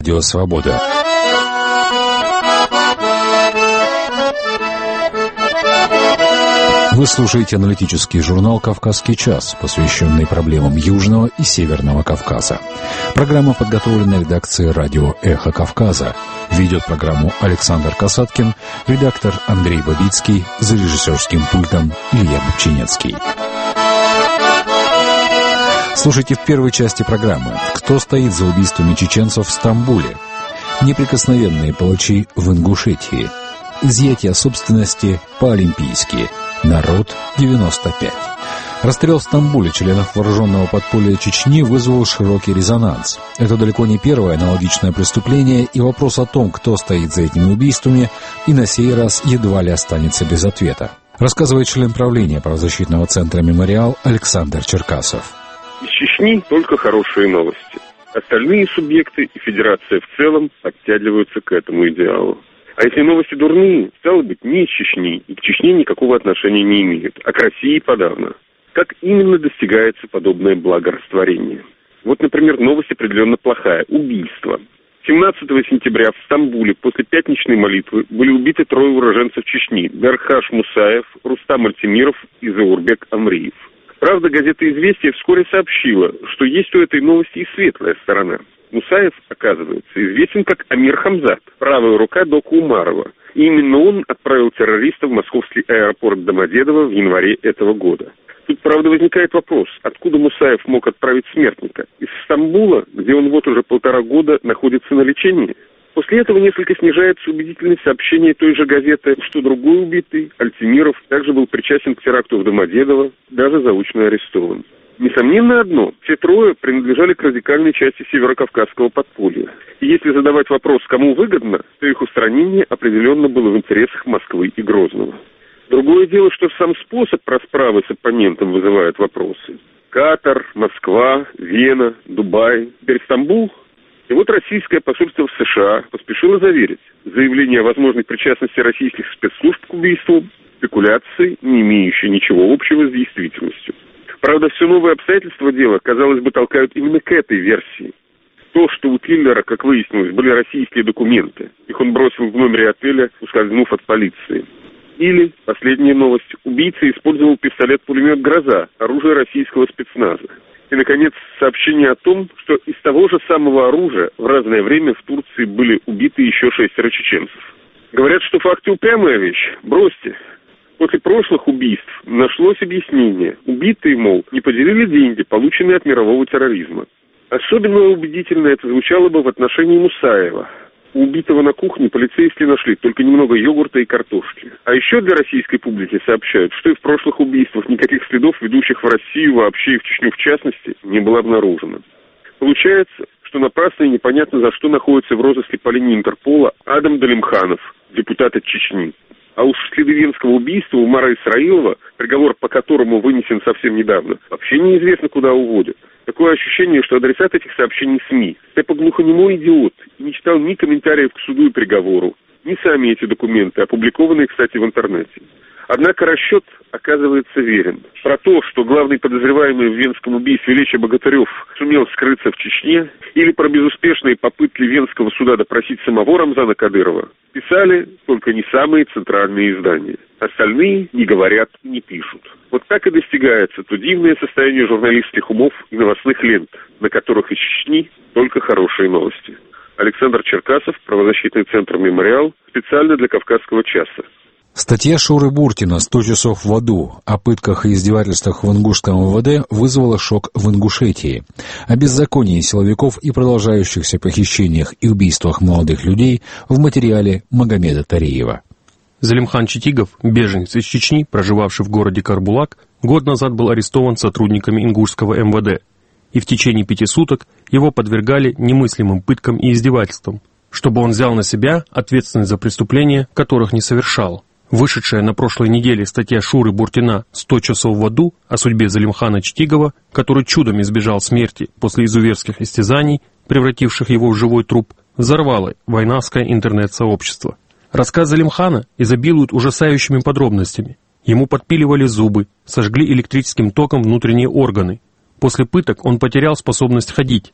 Радио Свобода. Вы слушаете аналитический журнал «Кавказский час», посвященный проблемам Южного и Северного Кавказа. Программа подготовлена редакцией радио «Эхо Кавказа». Ведет программу Александр Касаткин, редактор Андрей Бабицкий, за режиссерским пультом Илья Бубчинецкий. Слушайте в первой части программы «Кто стоит за убийствами чеченцев в Стамбуле?», неприкосновенные палачи в Ингушетии, изъятие собственности по-олимпийски, народ 95. Расстрел в Стамбуле членов вооруженного подполья Чечни вызвал широкий резонанс. Это далеко не первое аналогичное преступление, и вопрос о том, кто стоит за этими убийствами, и на сей раз едва ли останется без ответа. Рассказывает член правления правозащитного центра «Мемориал» Александр Черкасов. Из Чечни только хорошие новости. Остальные субъекты и федерация в целом подтягиваются к этому идеалу. А если новости дурные, стало быть, не из Чечни, и к Чечне никакого отношения не имеют, а к России подавно. Как именно достигается подобное благорастворение? Вот, например, новость определенно плохая – убийство. 17 сентября в Стамбуле после пятничной молитвы были убиты 3 уроженцев Чечни – Берхаш Мусаев, Рустам Альтимиров и Заурбек Амриев. Правда, газета «Известия» вскоре сообщила, что есть у этой новости и светлая сторона. Мусаев, оказывается, известен как Амир Хамзат, правая рука Дока Умарова. И именно он отправил террористов в московский аэропорт Домодедово в январе этого года. Тут, правда, возникает вопрос, откуда Мусаев мог отправить смертника? Из Стамбула, где он вот уже 1,5 года находится на лечении? После этого несколько снижается убедительность сообщения той же газеты, что другой убитый, Альтимиров, также был причастен к теракту в Домодедово, даже заочно арестован. Несомненно одно, все 3 принадлежали к радикальной части северокавказского подполья. И если задавать вопрос, кому выгодно, то их устранение определенно было в интересах Москвы и Грозного. Другое дело, что сам способ расправы с оппонентом вызывает вопросы. Катар, Москва, Вена, Дубай, теперь Стамбул. И вот российское посольство в США поспешило заверить, заявление о возможной причастности российских спецслужб к убийству – спекуляции, не имеющие ничего общего с действительностью. Правда, все новые обстоятельства дела, казалось бы, толкают именно к этой версии. То, что у киллера, как выяснилось, были российские документы. Их он бросил в номере отеля, ускользнув от полиции. Или, последняя новость, убийца использовал пистолет-пулемет «Гроза», оружие российского спецназа. И, наконец, сообщение о том, что из того же самого оружия в разное время в Турции были убиты еще 6 чеченцев. Говорят, что факты упрямая вещь. Бросьте. После прошлых убийств нашлось объяснение. Убитые, мол, не поделили деньги, полученные от мирового терроризма. Особенно убедительно это звучало бы в отношении Мусаева. У убитого на кухне полицейские нашли только немного йогурта и картошки. А еще для российской публики сообщают, что и в прошлых убийствах никаких следов, ведущих в Россию вообще и в Чечню в частности, не было обнаружено. Получается, что напрасно и непонятно за что находится в розыске по линии Интерпола Адам Далимханов, депутат от Чечни. А уж следы венского убийства Умара Исраилова, приговор по которому вынесен совсем недавно, вообще неизвестно куда уводят. Такое ощущение, что адресат этих сообщений СМИ. Степа глухонемой идиот и не читал ни комментариев к суду и приговору, ни сами эти документы, опубликованные, кстати, в интернете. Однако расчет оказывается верен. Про то, что главный подозреваемый в венском убийстве Леча Богатырев сумел скрыться в Чечне, или про безуспешные попытки венского суда допросить самого Рамзана Кадырова, писали только не самые центральные издания. Остальные не говорят и не пишут. Вот так и достигается то дивное состояние журналистских умов и новостных лент, на которых из Чечни только хорошие новости. Александр Черкасов, правозащитный центр «Мемориал», специально для «Кавказского часа». Статья Шуры Буртина «100 часов в аду» о пытках и издевательствах в ингушском МВД вызвала шок в Ингушетии. О беззаконии силовиков и продолжающихся похищениях и убийствах молодых людей в материале Магомеда Тареева. Залимхан Читигов, беженец из Чечни, проживавший в городе Карбулак, год назад был арестован сотрудниками ингушского МВД. И в течение 5 суток его подвергали немыслимым пыткам и издевательствам, чтобы он взял на себя ответственность за преступления, которых не совершал. Вышедшая на прошлой неделе статья Шуры Буртина «100 часов в аду» о судьбе Залимхана Читигова, который чудом избежал смерти после изуверских истязаний, превративших его в живой труп, взорвала войнавское интернет-сообщество. Рассказ Залимхана изобилует ужасающими подробностями. Ему подпиливали зубы, сожгли электрическим током внутренние органы. После пыток он потерял способность ходить.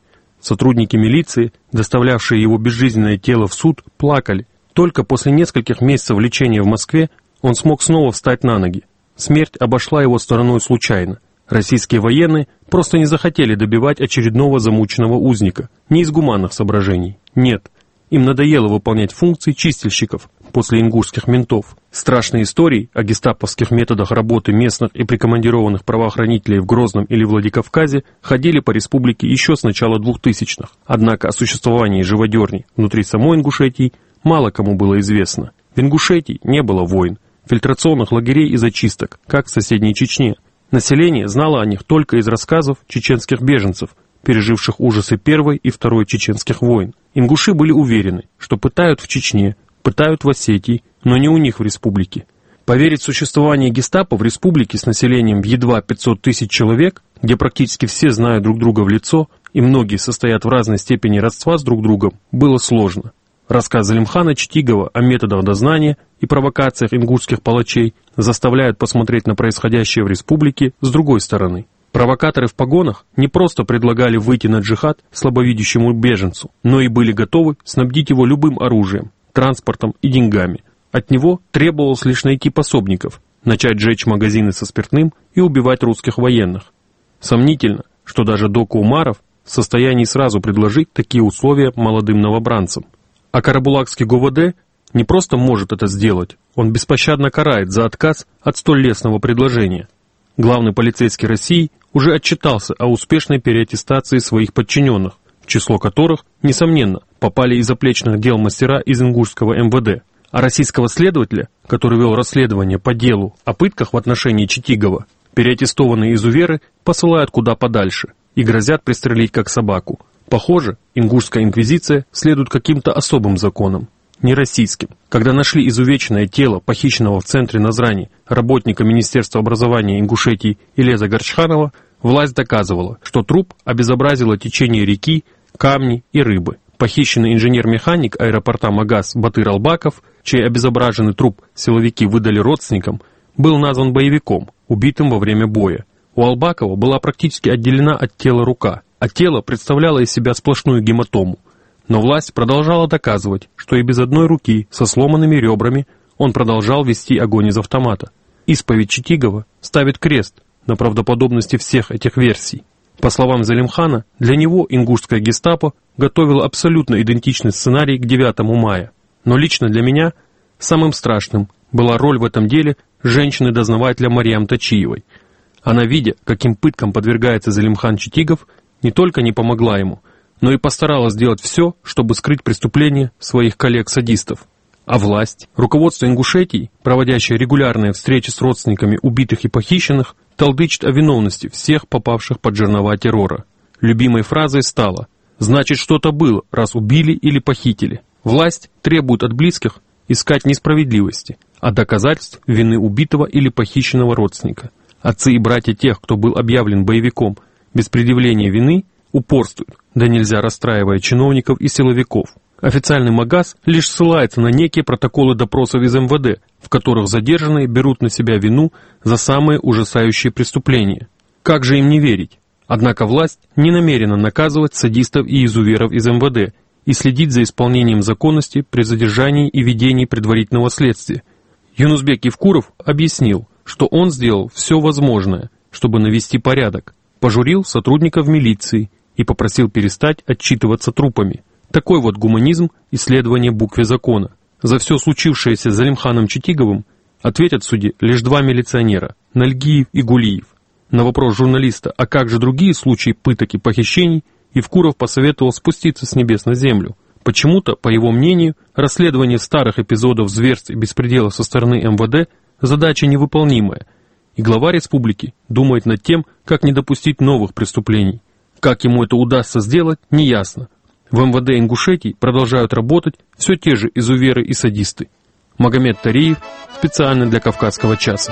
Сотрудники милиции, доставлявшие его безжизненное тело в суд, плакали. Только после нескольких месяцев лечения в Москве он смог снова встать на ноги. Смерть обошла его стороной случайно. Российские военные просто не захотели добивать очередного замученного узника. Не из гуманных соображений. Нет. Им надоело выполнять функции чистильщиков после ингушских ментов. Страшные истории о гестаповских методах работы местных и прикомандированных правоохранителей в Грозном или Владикавказе ходили по республике еще с начала 2000-х. Однако о существовании живодерни внутри самой Ингушетии мало кому было известно. В Ингушетии не было войн, фильтрационных лагерей и зачисток, как в соседней Чечне. Население знало о них только из рассказов чеченских беженцев, переживших ужасы Первой и Второй чеченских войн. Ингуши были уверены, что пытают в Чечне, пытают в Осетии, но не у них в республике. Поверить в существование гестапо в республике с населением едва 500 тысяч человек, где практически все знают друг друга в лицо и многие состоят в разной степени родства с друг другом, было сложно. Рассказ Залимхана Читигова о методах дознания и провокациях ингушских палачей заставляют посмотреть на происходящее в республике с другой стороны. Провокаторы в погонах не просто предлагали выйти на джихад слабовидящему беженцу, но и были готовы снабдить его любым оружием, транспортом и деньгами. От него требовалось лишь найти пособников, начать жечь магазины со спиртным и убивать русских военных. Сомнительно, что даже Дока Умаров в состоянии сразу предложить такие условия молодым новобранцам. А Карабулакский ГУВД не просто может это сделать, он беспощадно карает за отказ от столь лестного предложения. Главный полицейский России уже отчитался о успешной переаттестации своих подчиненных, в число которых, несомненно, попали и заплечных дел мастера из ингушского МВД. А российского следователя, который вел расследование по делу о пытках в отношении Читигова, переаттестованные изуверы посылают куда подальше и грозят пристрелить как собаку. Похоже, ингушская инквизиция следует каким-то особым законам, не российским. Когда нашли изувеченное тело похищенного в центре Назрани работника Министерства образования Ингушетии Илеза Горчханова, власть доказывала, что труп обезобразило течение реки, камни и рыбы. Похищенный инженер-механик аэропорта Магаз Батыр Албаков, чей обезображенный труп силовики выдали родственникам, был назван боевиком, убитым во время боя. У Албакова была практически отделена от тела рука, а тело представляло из себя сплошную гематому. Но власть продолжала доказывать, что и без одной руки, со сломанными ребрами, он продолжал вести огонь из автомата. Исповедь Читигова ставит крест на правдоподобности всех этих версий. По словам Залимхана, для него ингушское гестапо готовило абсолютно идентичный сценарий к 9 мая. Но лично для меня самым страшным была роль в этом деле женщины-дознавателя Мариам Тачиевой. Она, видя, каким пыткам подвергается Залимхан Читигов, не только не помогла ему, но и постаралась сделать все, чтобы скрыть преступления своих коллег-садистов. А власть, руководство Ингушетии, проводящее регулярные встречи с родственниками убитых и похищенных, толдычит о виновности всех попавших под жернова террора. Любимой фразой стало «Значит, что-то было, раз убили или похитили». Власть требует от близких искать несправедливости, а доказательств вины убитого или похищенного родственника. Отцы и братья тех, кто был объявлен боевиком без предъявления вины, упорствуют, да нельзя расстраивая чиновников и силовиков. Официальный Магаз лишь ссылается на некие протоколы допросов из МВД, в которых задержанные берут на себя вину за самые ужасающие преступления. Как же им не верить? Однако власть не намерена наказывать садистов и изуверов из МВД и следить за исполнением законности при задержании и ведении предварительного следствия. Юнусбек Евкуров объяснил, что он сделал все возможное, чтобы навести порядок, пожурил сотрудников милиции и попросил перестать отчитываться трупами. Такой вот гуманизм исследования букве закона. За все случившееся с Залимханом Читиговым ответят в суде лишь 2 милиционера – Нальгиев и Гулиев. На вопрос журналиста, а как же другие случаи пыток и похищений, Евкуров посоветовал спуститься с небес на землю. Почему-то, по его мнению, расследование старых эпизодов зверств и беспредела со стороны МВД – задача невыполнимая, и глава республики думает над тем, как не допустить новых преступлений. Как ему это удастся сделать, неясно. В МВД Ингушетии продолжают работать все те же изуверы и садисты. Магомед Тариев, специально для Кавказского часа.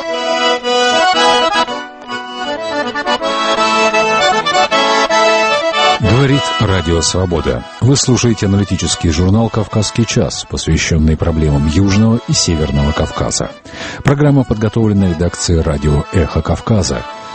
Говорит Радио Свобода. Вы слушаете аналитический журнал «Кавказский час», посвященный проблемам Южного и Северного Кавказа. Программа подготовлена редакцией радио «Эхо Кавказа».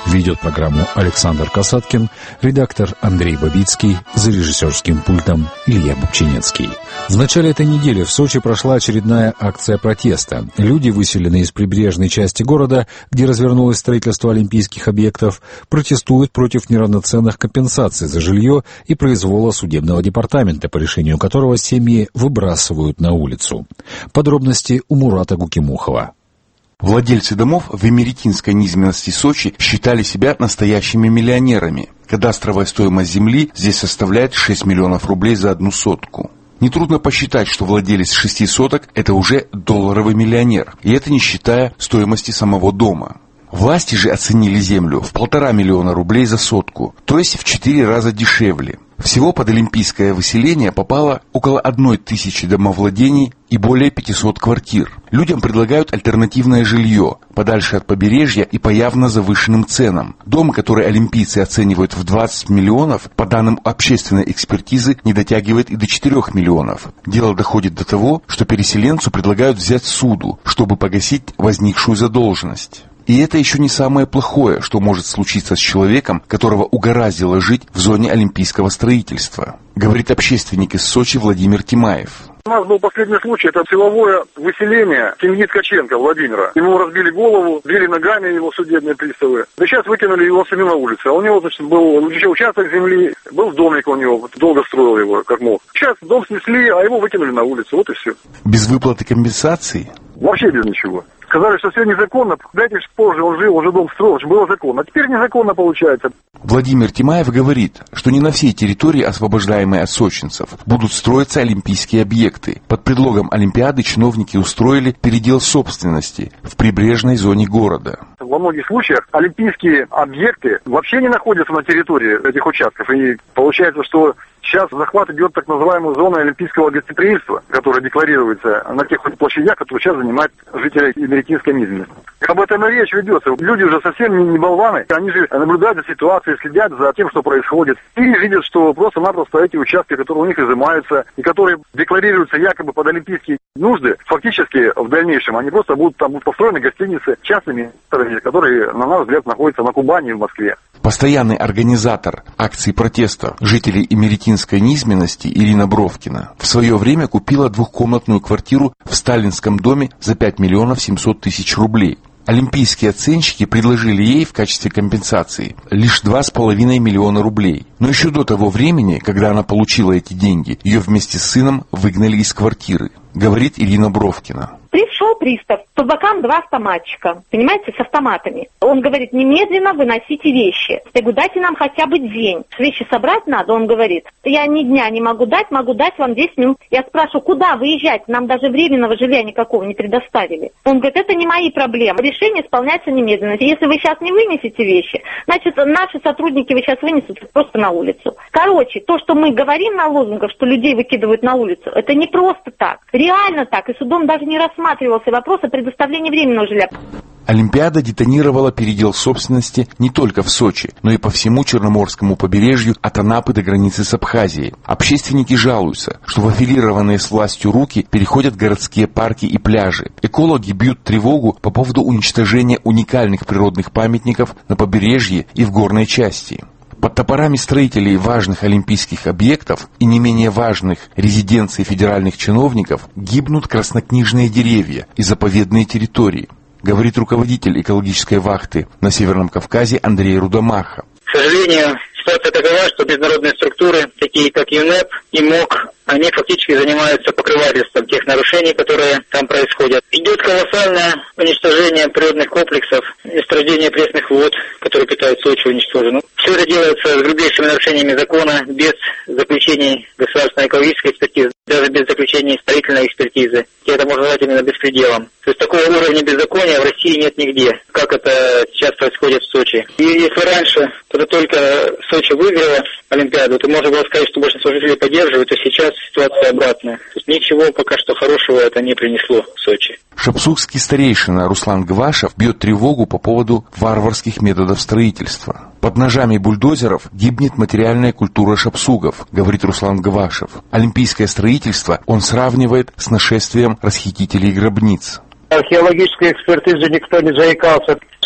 Ведет программу Александр Касаткин, редактор Андрей Бабицкий, за режиссерским пультом Илья Бубчинецкий. В начале этой недели в Сочи прошла очередная акция протеста. Люди, выселенные из прибрежной части города, где развернулось строительство олимпийских объектов, протестуют против неравноценных компенсаций за жилье и произвола судебного департамента, по решению которого семьи выбрасывают на улицу. Подробности у Мурата Гукимухова. Владельцы домов в эмеретинской низменности Сочи считали себя настоящими миллионерами. Кадастровая стоимость земли здесь составляет 6 миллионов рублей за 1 сотку. Нетрудно посчитать, что владелец 6 соток – это уже долларовый миллионер, и это не считая стоимости самого дома. Власти же оценили землю в 1,5 миллиона рублей за сотку, то есть в 4 раза дешевле. Всего под олимпийское выселение попало около 1000 домовладений и более 500 квартир. Людям предлагают альтернативное жилье, подальше от побережья и по явно завышенным ценам. Дом, который олимпийцы оценивают в 20 миллионов, по данным общественной экспертизы, не дотягивает и до 4 миллионов. Дело доходит до того, что переселенцу предлагают взять суду, чтобы погасить возникшую задолженность. И это еще не самое плохое, что может случиться с человеком, которого угораздило жить в зоне олимпийского строительства, говорит общественник из Сочи Владимир Тимаев. У нас был последний случай, это силовое выселение семьи Ткаченко Владимира. Ему разбили голову, били ногами его судебные приставы. Да сейчас выкинули его сами на улицу. А у него, значит, был еще участок земли, был домик у него, долго строил его, как мог. Сейчас дом снесли, а его выкинули на улицу, вот и все. Без выплаты компенсации? Вообще без ничего. Сказали, что все незаконно, дайте позже он жил, уже дом строил, было законно. А теперь незаконно получается. Владимир Тимаев говорит, что не на всей территории, освобождаемой от сочинцев, будут строиться олимпийские объекты. Под предлогом Олимпиады чиновники устроили передел собственности в прибрежной зоне города. Во многих случаях олимпийские объекты вообще не находятся на территории этих участков. И получается, что сейчас захват идет так называемую зону олимпийского гостеприимства, которая декларируется на тех площадях, которые сейчас занимают жители эмеретинской низменности. Об этом и речь ведется. Люди уже совсем не болваны. Они же наблюдают за ситуацией, следят за тем, что происходит. И видят, что просто-напросто эти участки, которые у них изымаются, и которые декларируются якобы под олимпийские нужды, фактически в дальнейшем они просто будут построены гостиницы частными, которые, на наш взгляд, находятся на Кубани и в Москве. Постоянный организатор акции протеста жителей эмеретинской низменности Ирина Бровкина в свое время купила 2-комнатную квартиру в сталинском доме за 5 миллионов 700 тысяч рублей. Олимпийские оценщики предложили ей в качестве компенсации лишь 2,5 миллиона рублей. Но еще до того времени, когда она получила эти деньги, ее вместе с сыном выгнали из квартиры, говорит Ирина Бровкина. Пришел пристав, по бокам 2 автоматчика, понимаете, с автоматами. Он говорит, немедленно выносите вещи. Я говорю, дайте нам хотя бы день. Вещи собрать надо, он говорит. Я ни дня не могу дать вам 10 минут. Я спрашиваю, куда выезжать? Нам даже временного жилья никакого не предоставили. Он говорит, это не мои проблемы. Решение исполняется немедленно. Если вы сейчас не вынесете вещи, значит, наши сотрудники вы сейчас вынесут просто на улицу. Короче, то, что мы говорим на лозунгах, что людей выкидывают на улицу, это не просто так. Реально так. И судом даже не рассматривался вопрос о предоставлении временного жилья. Олимпиада детонировала передел собственности не только в Сочи, но и по всему Черноморскому побережью от Анапы до границы с Абхазией. Общественники жалуются, что в аффилированные с властью руки переходят городские парки и пляжи. Экологи бьют тревогу по поводу уничтожения уникальных природных памятников на побережье и в горной части. Под топорами строителей важных олимпийских объектов и не менее важных резиденций федеральных чиновников гибнут краснокнижные деревья и заповедные территории, говорит руководитель экологической вахты на Северном Кавказе Андрей Рудомаха. К сожалению, ситуация такова, что международные структуры, такие как ЮНЕП и МОК, они фактически занимаются покрывательством тех нарушений, которые там происходят. Идет колоссальное уничтожение природных комплексов, месторождения пресных вод, которые питают Сочи, уничтожено. Все это делается с грубейшими нарушениями закона, без заключений государственной экологической экспертизы, даже без заключений строительной экспертизы. И это можно назвать именно беспределом. То есть такого уровня беззакония в России нет нигде, как это сейчас происходит в Сочи. И если раньше, когда только Сочи выиграла Олимпиаду, то можно было сказать, что большинство жителей поддерживают, то сейчас ситуация обратная. То есть ничего пока что хорошего это не принесло в Сочи. Шапсукский старейшина Руслан Гвашев бьет тревогу по поводу варварских методов строительства. Под ножами бульдозеров гибнет материальная культура шапсугов, говорит Руслан Гвашев. Олимпийское строительство он сравнивает с нашествием расхитителей гробниц. Археологической экспертизы никто не заикался.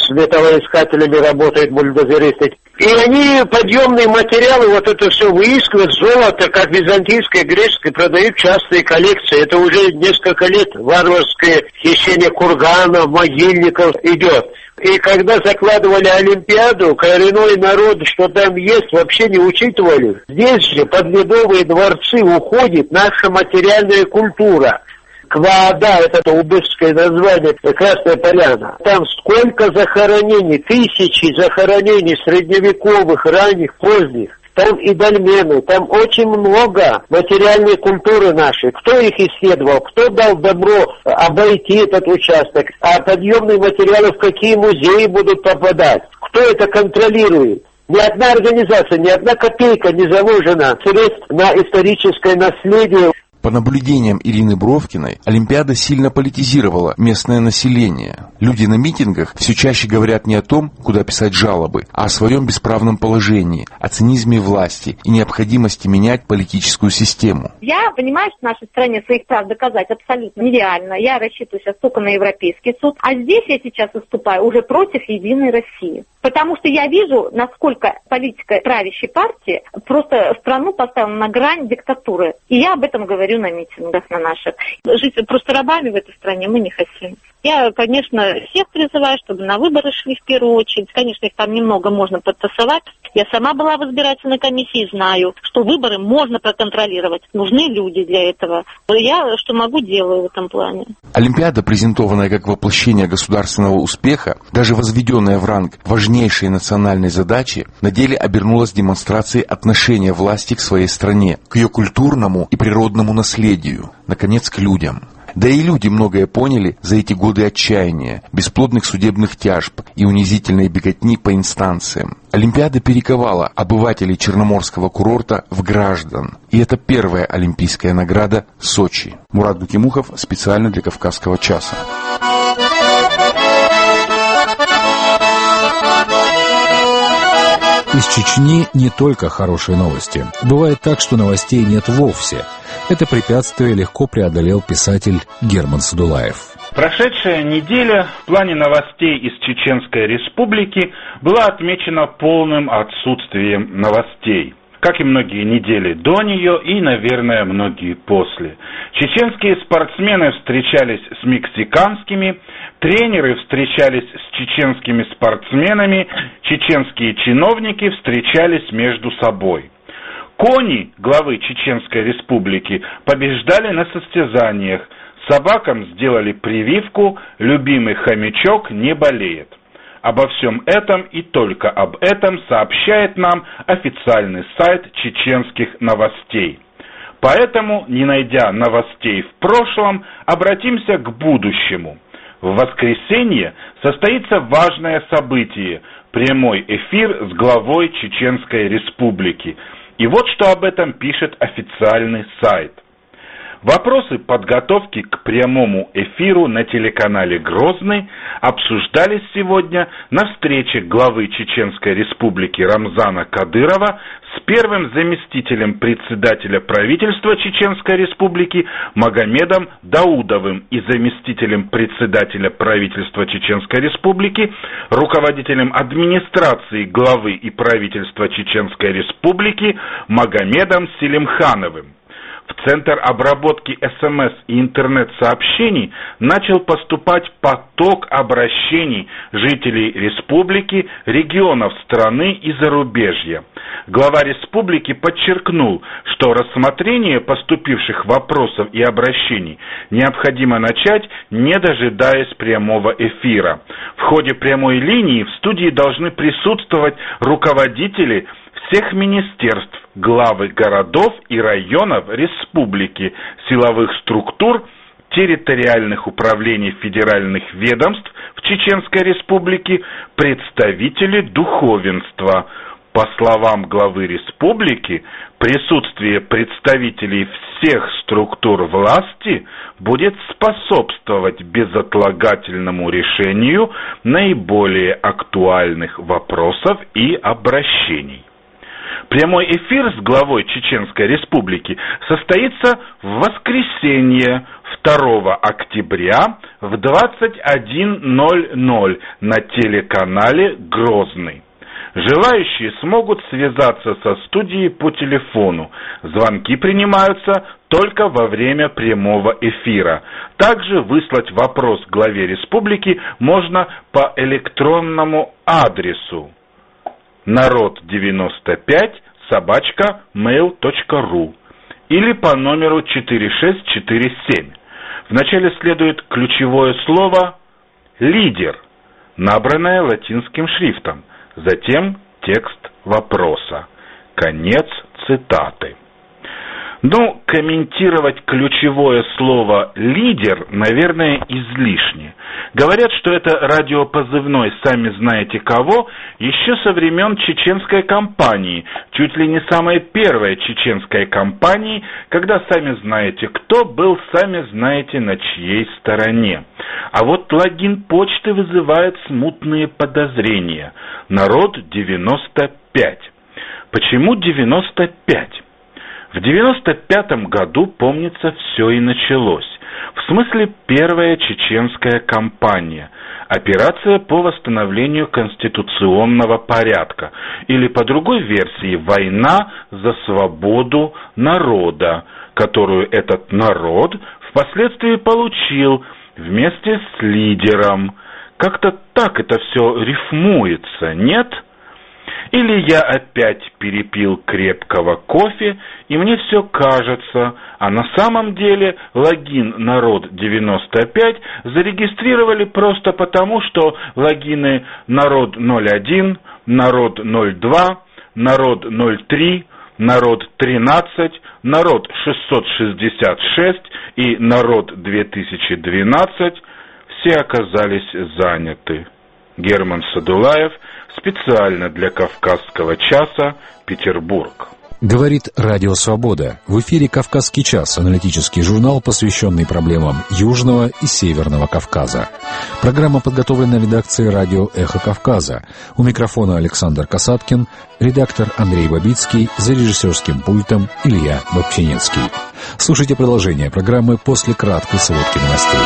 с металлоискателями работают бульдозеристы. И они подъемные материалы, вот это все выискивают, золото, как византийское, греческое, продают частные коллекции. Это уже несколько лет варварское хищение курганов, могильников идет. И когда закладывали Олимпиаду, коренной народ, что там есть, вообще не учитывали. Здесь же под Ледовые дворцы уходит наша материальная культура. Кваада, это убывское название, Красная Поляна. Там сколько захоронений, тысячи захоронений средневековых, ранних, поздних. Там и дольмены, там очень много материальной культуры нашей. Кто их исследовал, кто дал добро обойти этот участок, а подъемные материалы в какие музеи будут попадать, кто это контролирует. Ни одна организация, ни одна копейка не заложена средств на историческое наследие. По наблюдениям Ирины Бровкиной, Олимпиада сильно политизировала местное население. Люди на митингах все чаще говорят не о том, куда писать жалобы, а о своем бесправном положении, о цинизме власти и необходимости менять политическую систему. Я понимаю, что в нашей стране своих прав доказать абсолютно нереально. Я рассчитываю сейчас только на Европейский суд. А здесь я сейчас выступаю уже против Единой России. Потому что я вижу, насколько политика правящей партии просто страну поставила на грань диктатуры. И я об этом говорю на митингах на наших. Жить просто рабами в этой стране мы не хотим. Я, конечно, всех призываю, чтобы на выборы шли в первую очередь. Конечно, их там немного можно подтасовать. Я сама была в избирательной комиссии, знаю, что выборы можно проконтролировать. Нужны люди для этого. Я, что могу, делаю в этом плане. Олимпиада, презентованная как воплощение государственного успеха, даже возведенная в ранг важнейшей национальной задачи, на деле обернулась демонстрацией отношения власти к своей стране, к ее культурному и природному наследию, наконец, к людям. Да и люди многое поняли за эти годы отчаяния, бесплодных судебных тяжб и унизительной беготни по инстанциям. Олимпиада перековала обывателей Черноморского курорта в граждан. И это первая олимпийская награда Сочи. Мурат Букимухов специально для Кавказского часа. Из Чечни не только хорошие новости. Бывает так, что новостей нет вовсе. Это препятствие легко преодолел писатель Герман Садулаев. Прошедшая неделя в плане новостей из Чеченской Республики была отмечена полным отсутствием новостей. Как и многие недели до нее и, наверное, многие после. Чеченские спортсмены встречались с мексиканскими, тренеры встречались с чеченскими спортсменами, чеченские чиновники встречались между собой. Кони главы Чеченской Республики побеждали на состязаниях, собакам сделали прививку, любимый хомячок не болеет. Обо всем этом и только об этом сообщает нам официальный сайт чеченских новостей. Поэтому, не найдя новостей в прошлом, обратимся к будущему. В воскресенье состоится важное событие – прямой эфир с главой Чеченской Республики. И вот что об этом пишет официальный сайт. Вопросы подготовки к прямому эфиру на телеканале «Грозный» обсуждались сегодня на встрече главы Чеченской Республики Рамзана Кадырова с первым заместителем председателя правительства Чеченской Республики Магомедом Даудовым и заместителем председателя правительства Чеченской Республики, руководителем администрации главы и правительства Чеченской Республики Магомедом Селимхановым. В Центр обработки СМС и интернет-сообщений начал поступать поток обращений жителей республики, регионов страны и зарубежья. Глава республики подчеркнул, что рассмотрение поступивших вопросов и обращений необходимо начать, не дожидаясь прямого эфира. В ходе прямой линии в студии должны присутствовать руководители всех министерств, главы городов и районов республики, силовых структур, территориальных управлений федеральных ведомств в Чеченской Республике, представители духовенства. По словам главы республики, присутствие представителей всех структур власти будет способствовать безотлагательному решению наиболее актуальных вопросов и обращений. Прямой эфир с главой Чеченской Республики состоится в воскресенье, 2 октября в 21:00 на телеканале «Грозный». Желающие смогут связаться со студией по телефону. Звонки принимаются только во время прямого эфира. Также выслать вопрос главе республики можно по электронному адресу narod95@mail.ru или по номеру 4647. Вначале следует ключевое слово «лидер», набранное латинским шрифтом. Затем текст вопроса. Конец цитаты. Комментировать ключевое слово «лидер», наверное, излишне. Говорят, что это радиопозывной «сами знаете кого» еще со времен чеченской кампании, чуть ли не самой первой чеченской кампании, когда «сами знаете кто» был «сами знаете на чьей стороне». А вот логин почты вызывает смутные подозрения. Народ-95. Почему 95? В 95-м году, помнится, все и началось. В смысле, первая чеченская кампания. Операция по восстановлению конституционного порядка. Или, по другой версии, война за свободу народа, которую этот народ впоследствии получил вместе с лидером. Как-то так это все рифмуется, нет? Или я опять перепил крепкого кофе, и мне все кажется, а на самом деле логин «Народ-95» зарегистрировали просто потому, что логины «Народ-01», «Народ-02», «Народ-03», «Народ-13», «Народ-666» и «Народ-2012» все оказались заняты. Герман Садулаев, специально для «Кавказского часа», Петербург. Говорит Радио Свобода. В эфире «Кавказский час», аналитический журнал, посвященный проблемам Южного и Северного Кавказа. Программа подготовлена редакцией радио «Эхо Кавказа». У микрофона Александр Касаткин, редактор Андрей Бабицкий, за режиссерским пультом Илья Бабчинецкий. Слушайте продолжение программы после краткой сводки новостей.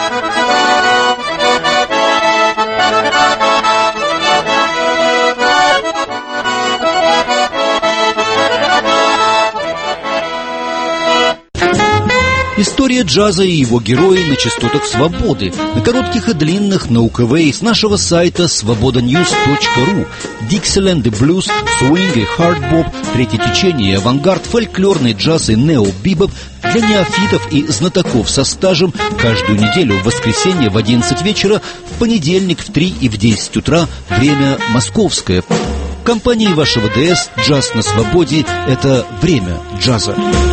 История джаза и его герои на частотах свободы, на коротких и длинных, на УКВ и с нашего сайта svobodanews.ru. Dixieland и блюз, свинг и хардбоп, третье течение и авангард, фольклорный джаз и нео-бибоп для неофитов и знатоков со стажем каждую неделю в воскресенье в 11 вечера, в понедельник в 3 и в 10 утра, время московское. В компании вашего ДС «Джаз на свободе» — это время джаза.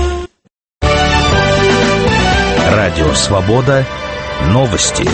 Радио «Свобода». Новости.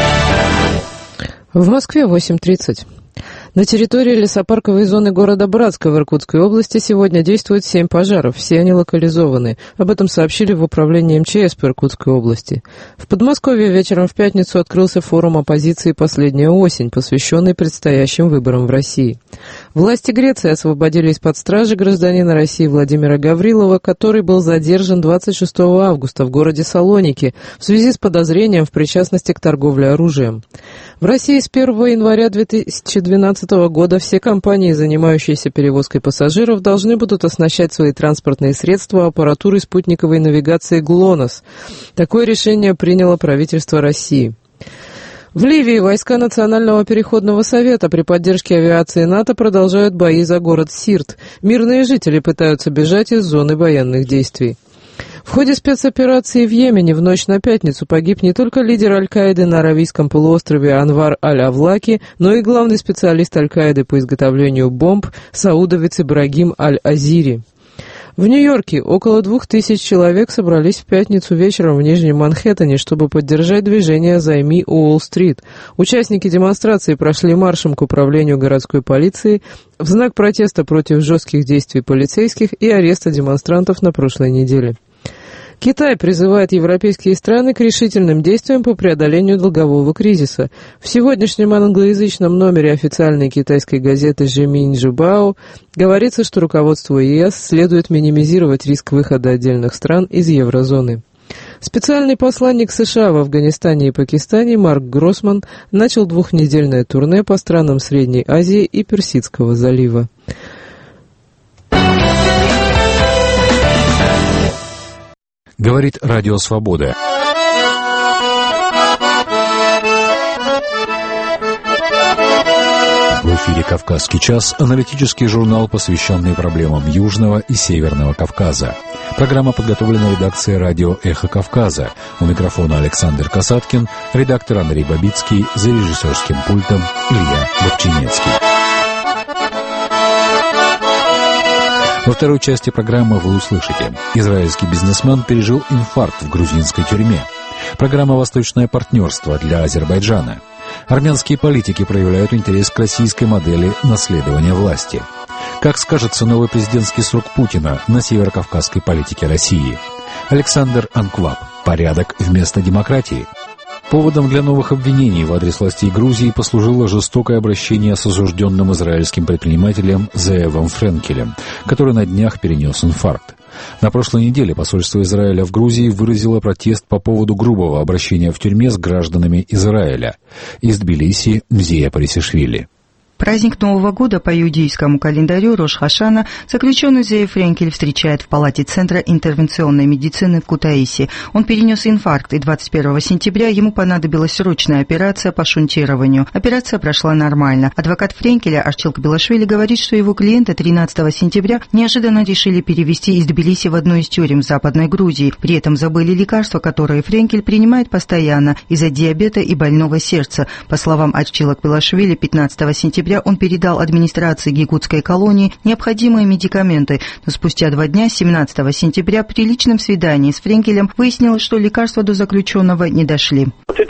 В Москве 8:30. На территории лесопарковой зоны города Братска в Иркутской области сегодня действует 7 пожаров, все они локализованы. Об этом сообщили в управлении МЧС по Иркутской области. В Подмосковье вечером в пятницу открылся форум оппозиции «Последняя осень», посвященный предстоящим выборам в России. Власти Греции освободили из-под стражи гражданина России Владимира Гаврилова, который был задержан 26 августа в городе Салоники в связи с подозрением в причастности к торговле оружием. В России с 1 января 2012 года все компании, занимающиеся перевозкой пассажиров, должны будут оснащать свои транспортные средства аппаратурой спутниковой навигации ГЛОНАСС. Такое решение приняло правительство России. В Ливии войска Национального переходного совета при поддержке авиации НАТО продолжают бои за город Сирт. Мирные жители пытаются бежать из зоны военных действий. В ходе спецоперации в Йемене в ночь на пятницу погиб не только лидер Аль-Каиды на Аравийском полуострове Анвар Аль-Авлаки, но и главный специалист Аль-Каиды по изготовлению бомб саудовец Ибрагим Аль-Азири. В Нью-Йорке около 2000 человек собрались в пятницу вечером в Нижнем Манхэттене, чтобы поддержать движение «Займи Уолл-стрит». Участники демонстрации прошли маршем к управлению городской полиции в знак протеста против жестких действий полицейских и ареста демонстрантов на прошлой неделе. Китай призывает европейские страны к решительным действиям по преодолению долгового кризиса. В сегодняшнем англоязычном номере официальной китайской газеты «Жеминь Жибао» говорится, что руководству ЕС следует минимизировать риск выхода отдельных стран из еврозоны. Специальный посланник США в Афганистане и Пакистане Марк Гроссман начал 2-недельное турне по странам Средней Азии и Персидского залива. Говорит Радио Свобода. В эфире «Кавказский час» — аналитический журнал, посвященный проблемам Южного и Северного Кавказа. Программа подготовлена редакцией радио «Эхо Кавказа». У микрофона Александр Касаткин, редактор Андрей Бабицкий, за режиссерским пультом Илья Бобчинецкий. Во второй части программы вы услышите: израильский бизнесмен пережил инфаркт в грузинской тюрьме. Программа «Восточное партнерство» для Азербайджана. Армянские политики проявляют интерес к российской модели наследования власти. Как скажется новый президентский срок Путина на северокавказской политике России? Александр Анкваб. Порядок вместо демократии. Поводом для новых обвинений в адрес властей Грузии послужило жестокое обращение с осужденным израильским предпринимателем Зеевом Френкелем, который на днях перенес инфаркт. На прошлой неделе посольство Израиля в Грузии выразило протест по поводу грубого обращения в тюрьме с гражданами Израиля. Из Тбилиси Мзия Парисишвили. Праздник Нового года по иудейскому календарю Рош Хашана заключенный Зеев Френкель встречает в палате Центра интервенционной медицины в Кутаиси. Он перенес инфаркт, и 21 сентября ему понадобилась срочная операция по шунтированию. Операция прошла нормально. Адвокат Френкеля Арчилк Белашвили говорит, что его клиента 13 сентября неожиданно решили перевести из Тбилиси в одну из тюрем Западной Грузии. При этом забыли лекарства, которые Френкель принимает постоянно из-за диабета и больного сердца. По словам Арчилк Белашвили, 15 сентября он передал администрации гигутской колонии необходимые медикаменты, но спустя 2 дня, 17 сентября, при личном свидании с Френкелем выяснилось, что лекарства до заключенного не дошли.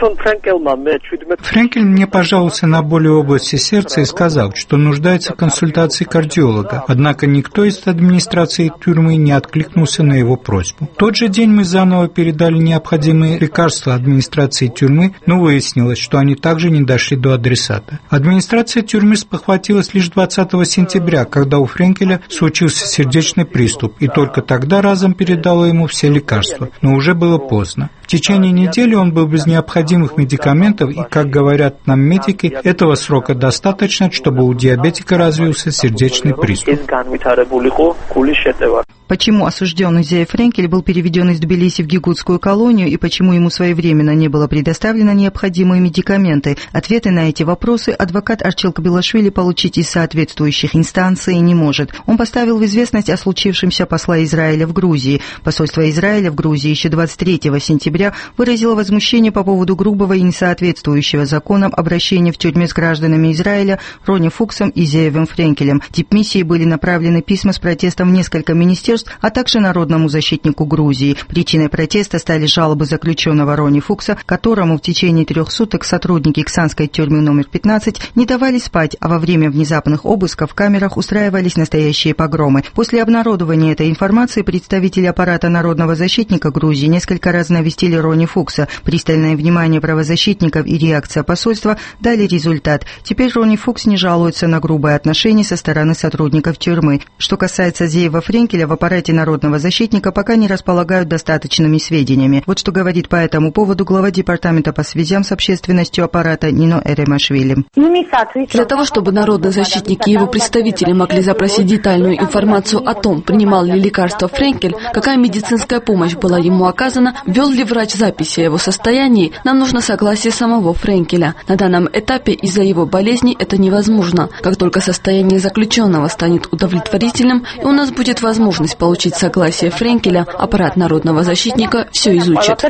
Френкель мне пожаловался на боли в области сердца и сказал, что нуждается в консультации кардиолога, однако никто из администрации тюрьмы не откликнулся на его просьбу. В тот же день мы заново передали необходимые лекарства администрации тюрьмы, но выяснилось, что они также не дошли до адресата. Администрация тюрьмы спохватилась лишь 20 сентября, когда у Френкеля случился сердечный приступ, и только тогда разом передала ему все лекарства, но уже было поздно. В течение недели он был без необходимых медикаментов, и, как говорят нам медики, этого срока достаточно, чтобы у диабетика развился сердечный приступ. Почему осужденный Зеев Френкель был переведен из Тбилиси в гигутскую колонию и почему ему своевременно не было предоставлено необходимые медикаменты? Ответы на эти вопросы адвокат Арчилк Белашвили получить из соответствующих инстанций не может. Он поставил в известность о случившемся посла Израиля в Грузии. Посольство Израиля в Грузии еще 23 сентября выразило возмущение по поводу грубого и несоответствующего законам обращения в тюрьме с гражданами Израиля Рони Фуксом и Зеевым Френкелем. Дипмиссии были направлены письма с протестом в несколько министерств, а также народному защитнику Грузии. Причиной протеста стали жалобы заключенного Рони Фукса, которому в течение 3 суток сотрудники Ксанской тюрьмы номер 15 не давали спать, а во время внезапных обысков в камерах устраивались настоящие погромы. После обнародования этой информации представители аппарата народного защитника Грузии несколько раз навестили Рони Фукса. Пристальное внимание правозащитников и реакция посольства дали результат. Теперь Рони Фукс не жалуется на грубое отношение со стороны сотрудников тюрьмы. Что касается Зеева Френкеля, в аппарате народного защитника пока не располагают достаточными сведениями. Вот что говорит по этому поводу глава департамента по связям с общественностью аппарата Нино Эремашвили. Для того, чтобы народный защитник и его представители могли запросить детальную информацию о том, принимал ли лекарство Френкель, какая медицинская помощь была ему оказана, вел ли врач записи о его состоянии, нам нужно согласие самого Френкеля. На данном этапе из-за его болезни это невозможно. Как только состояние заключенного станет удовлетворительным, и у нас будет возможность получить согласие Френкеля, аппарат народного защитника все изучит.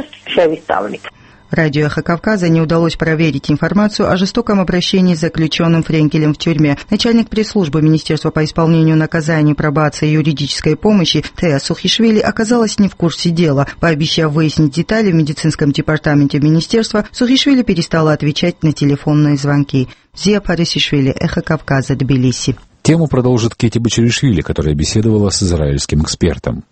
Радио «Эхо Кавказа» не удалось проверить информацию о жестоком обращении с заключенным Френкелем в тюрьме. Начальник пресс-службы Министерства по исполнению наказаний, пробации и юридической помощи Тея Сухишвили оказалась не в курсе дела. Пообещав выяснить детали в медицинском департаменте министерства, Сухишвили перестала отвечать на телефонные звонки. Зия Парисишвили, «Эхо Кавказа», Тбилиси. Тему продолжит Кети Бачаришвили, которая беседовала с израильским экспертом.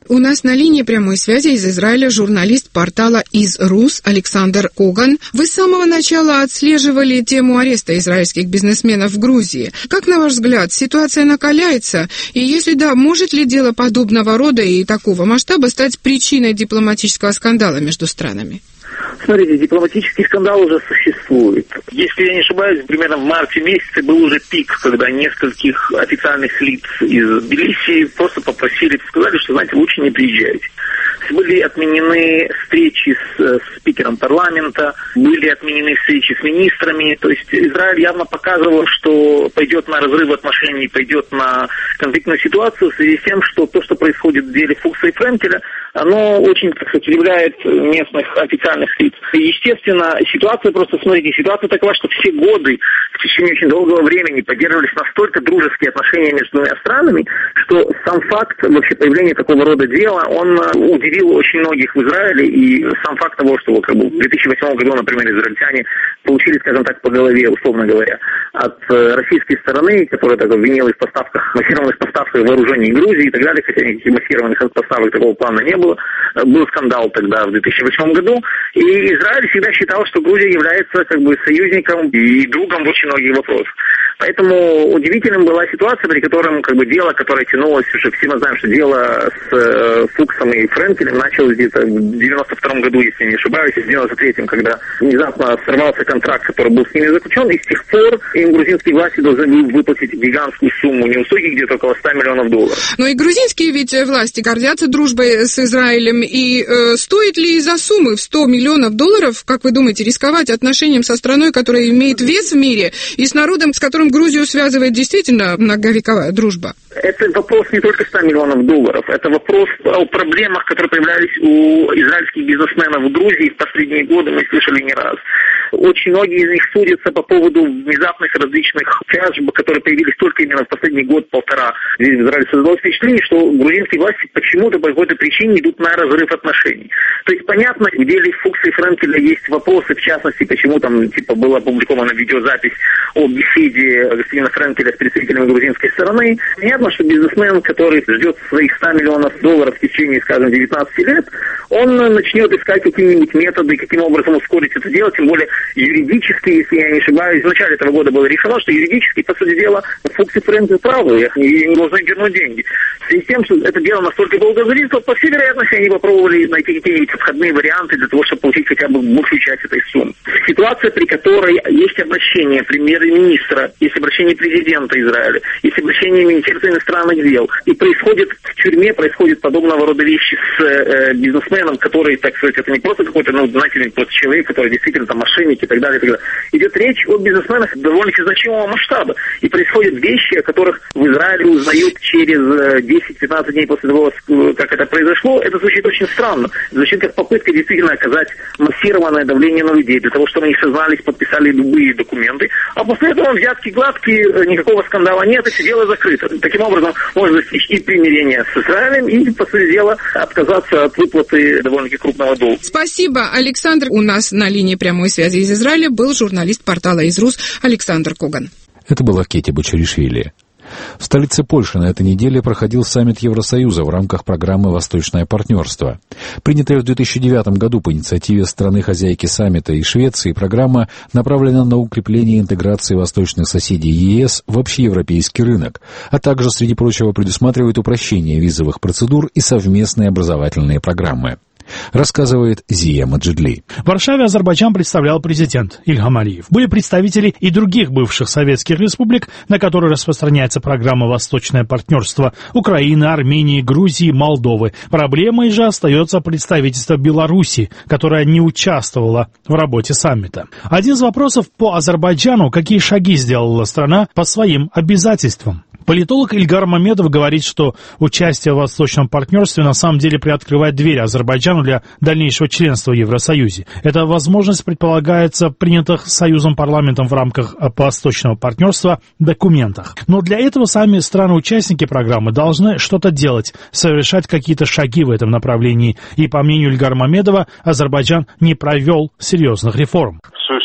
У нас на линии прямой связи из Израиля журналист портала «Из-Рус» Александр Коган. Вы с самого начала отслеживали тему ареста израильских бизнесменов в Грузии. Как, на ваш взгляд, ситуация накаляется? И если да, может ли дело подобного рода и такого масштаба стать причиной дипломатического скандала между странами? Смотрите, дипломатический скандал уже существует. Если я не ошибаюсь, примерно в марте месяце был уже пик, когда нескольких официальных лиц из Тбилиси просто попросили, сказали, что, знаете, лучше не приезжайте. Были отменены встречи с спикером парламента, были отменены встречи с министрами. То есть Израиль явно показывал, что пойдет на разрыв отношений, пойдет на конфликтную ситуацию в связи с тем, что то, что происходит в деле Фукса и Френкеля, оно очень, так сказать, удивляет местных официальных лиц. И, естественно, ситуация такова, что все годы, в течение очень долгого времени поддерживались настолько дружеские отношения между двумя странами, что сам факт вообще появления такого рода дела, он удивил очень многих в Израиле, и сам факт того, что в 2008 году, например, израильтяне получили, скажем так, по голове, условно говоря, от российской стороны, которая так обвинила в поставках, массированных поставках вооружений Грузии и так далее, хотя никаких массированных поставок такого плана не было. Был скандал тогда в 2008 году, и Израиль всегда считал, что Грузия является союзником и другом в очень многих вопросах. Поэтому удивительным была ситуация, при котором дело, которое тянулось уже, все мы знаем, что дело с Фуксом и Френкелем началось где-то в 92 году, если не ошибаюсь, и в 93-м, когда внезапно сорвался контракт, который был с ними заключен, и с тех пор им грузинские власти должны выплатить гигантскую сумму, невысоких, где-то около $100 миллионов. Но и грузинские ведь власти гордятся дружбой с Израилем, и стоит ли из-за суммы в $100 миллионов, как вы думаете, рисковать отношением со страной, которая имеет вес в мире, и с народом, с которым Грузию связывает действительно многовековая дружба? Это вопрос не только $100 миллионов, это вопрос о проблемах, которые появлялись у израильских бизнесменов в Грузии в последние годы, мы слышали не раз. Очень многие из них судятся по поводу внезапных различных тяжб, которые появились только именно в последний год-полтора. Здесь в Израиле создалось впечатление, что грузинские власти почему-то по какой-то причине идут на разрыв отношений. То есть понятно, в деле Фукса и Френкеля есть вопросы, в частности, почему там была опубликована видеозапись о беседе господина Френкеля с представителями грузинской стороны. Понятно, что бизнесмен, который ждет своих $100 миллионов в течение, скажем, 19 лет, он начнет искать какие-нибудь методы, каким образом ускорить это дело, тем более юридически, если я не ошибаюсь, в начале этого года было решено, что юридически, по сути дела, Фукс и Френкель правы, и не должны вернуть деньги. В связи с тем, что это дело настолько долго зависло, по всей вероятности, они попробовали найти какие-нибудь обходные варианты для того, чтобы получить хотя бы большую часть этой суммы. Ситуация, при которой есть обращение премьер-министра, есть обращение президента Израиля, есть обращение Министерства иностранных дел, и происходит в тюрьме, происходит подобного рода вещи с бизнесменом, который, так сказать, это не просто какой-то, знаете, просто человек, который действительно там мошенник и так далее, и так далее. Идет речь о бизнесменах довольно-таки значимого масштаба, и происходят вещи, о которых в Израиле узнают через 10-15 дней после того, как это произошло. Это звучит очень странно. Звучит как попытка действительно оказать массированное давление на людей, для того, чтобы они сознались, подписали любые документы, а после этого взятки гладкие, никакого скандала нет, и все дело закрыто. Таким образом, можно достичь и примирения с Израилем, и, по сути дела, отказаться от выплаты довольно-таки крупного долга. Спасибо, Александр. У нас на линии прямой связи из Израиля был журналист портала «Из-Рус» Александр Коган. Это была Кетти Бочаришвили. В столице Польши на этой неделе проходил саммит Евросоюза в рамках программы «Восточное партнерство». Принятая в 2009 году по инициативе страны-хозяйки саммита и Швеции, программа направлена на укрепление интеграции восточных соседей ЕС в общеевропейский рынок, а также, среди прочего, предусматривает упрощение визовых процедур и совместные образовательные программы. Рассказывает Зия Маджидли. В Варшаве Азербайджан представлял президент Ильхам Алиев. Были представители и других бывших советских республик, на которые распространяется программа «Восточное партнерство» — Украины, Армении, Грузии, Молдовы. Проблемой же остается представительство Беларуси, которое не участвовало в работе саммита. Один из вопросов по Азербайджану — какие шаги сделала страна по своим обязательствам. Политолог Ильгар Мамедов говорит, что участие в Восточном партнерстве на самом деле приоткрывает двери Азербайджану для дальнейшего членства в Евросоюзе. Эта возможность предполагается в принятых Союзом парламентом в рамках Восточного партнерства документах. Но для этого сами страны-участники программы должны что-то делать, совершать какие-то шаги в этом направлении. И по мнению Ильгара Мамедова, Азербайджан не провел серьезных реформ. В свою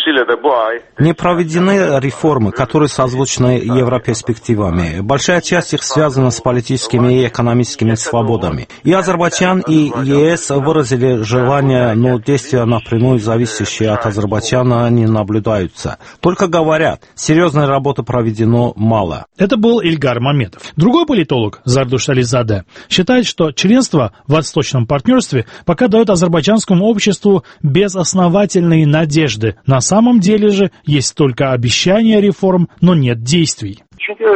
Не проведены реформы, которые созвучны европерспективами. Большая часть их связана с политическими и экономическими свободами. И Азербайджан, и ЕС выразили желание, но действия напрямую зависящие от Азербайджана не наблюдаются. Только говорят, серьезной работы проведено мало. Это был Ильгар Мамедов. Другой политолог, Зардуш Ализаде, считает, что членство в Восточном партнерстве пока дает азербайджанскому обществу безосновательные надежды. На самом деле же есть только обещания реформ, но нет действий.